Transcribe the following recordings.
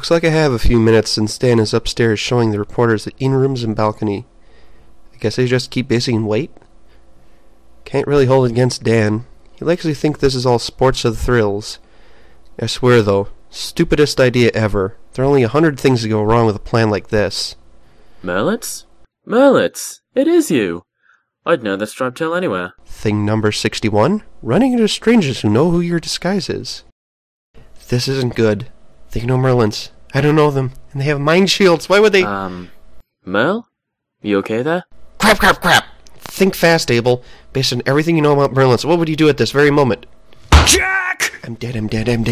Looks like I have a few minutes since Dan is upstairs showing the reporters the in-rooms and balcony. I guess I just keep basing and wait? Can't really hold it against Dan. He likes to think this is all sports of the thrills. I swear, though, stupidest idea ever. There are only 100 things to go wrong with a plan like this. Merlitz? Merlitz! It is you! I'd know that striped tail anywhere. Thing number 61? Running into strangers who know who your disguise is. This isn't good. They know Merlins. I don't know them, and they have mind shields. Why would they... Merl? You okay there? Crap! Think fast, Abel. Based on everything you know about Merlins, what would you do at this very moment? Jack! I'm dead. Huh,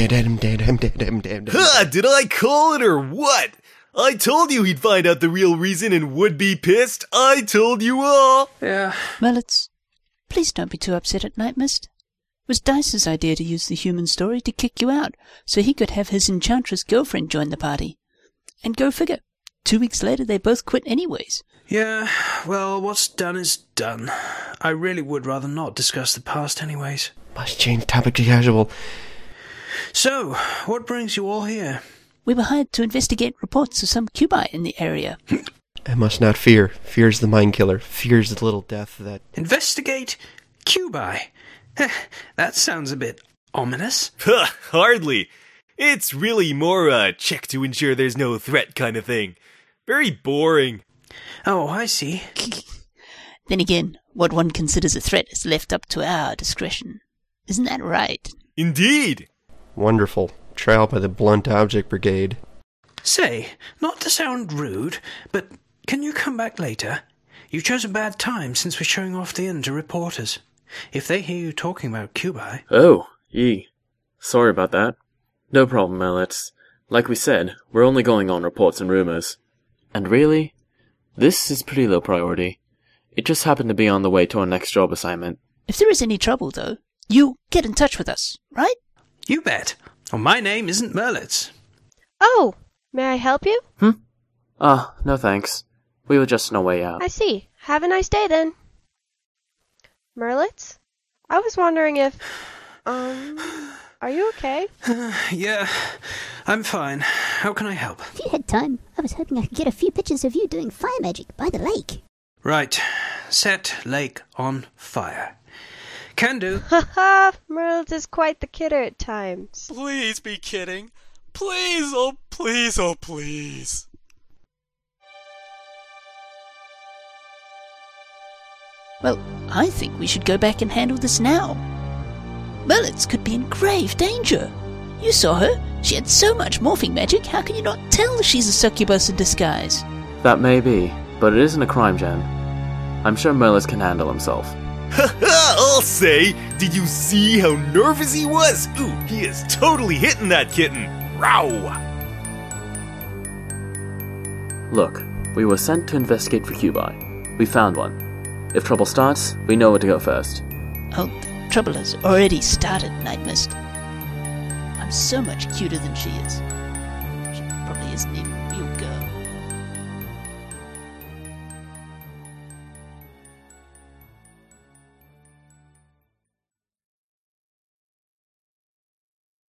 did I call it or what? I told you he'd find out the real reason and would be pissed. I told you all. Yeah. Merlitz, please don't be too upset at night, Mist. It was Dice's idea to use the human story to kick you out, so he could have his enchantress girlfriend join the party. And go figure, 2 weeks later they both quit anyways. Yeah, well, what's done is done. I really would rather not discuss the past anyways. Must change topic to casual. So, what brings you all here? We were hired to investigate reports of some Cubi in the area. I must not fear. Fear's the mind killer. Fear's the little death that... Investigate Cubi? That sounds a bit ominous. Hardly. It's really more a check to ensure there's no threat kind of thing. Very boring. Oh, I see. Then again, what one considers a threat is left up to our discretion. Isn't that right? Indeed. Wonderful. Trial by the Blunt Object Brigade. Say, not to sound rude, but can you come back later? You chose a bad time since we're showing off the inn to reporters. If they hear you talking about Cubi... Oh, yee. Sorry about that. No problem, Merlitz. Like we said, we're only going on reports and rumors. And really, this is pretty low priority. It just happened to be on the way to our next job assignment. If there is any trouble, though, you get in touch with us, right? You bet. Well, my name isn't Merlitz. Oh, may I help you? No thanks. We were just on our way out. I see. Have a nice day, then. Merlitz? I was wondering if... Are you okay? Yeah, I'm fine. How can I help? If you had time, I was hoping I could get a few pictures of you doing fire magic by the lake. Right. Set lake on fire. Can do. Haha, Merlitz is quite the kidder at times. Please be kidding. Please, oh please, oh please. Well, I think we should go back and handle this now. Merlitz could be in grave danger. You saw her. She had so much morphing magic, how can you not tell she's a succubus in disguise? That may be, but it isn't a crime, Jen. I'm sure Merlitz can handle himself. I'll say, did you see how nervous he was? Ooh, he is totally hitting that kitten. Row! Look, we were sent to investigate for Cubi. We found one. If trouble starts, we know where to go first. Oh, the trouble has already started, Night Mist. I'm so much cuter than she is. She probably isn't even a real girl.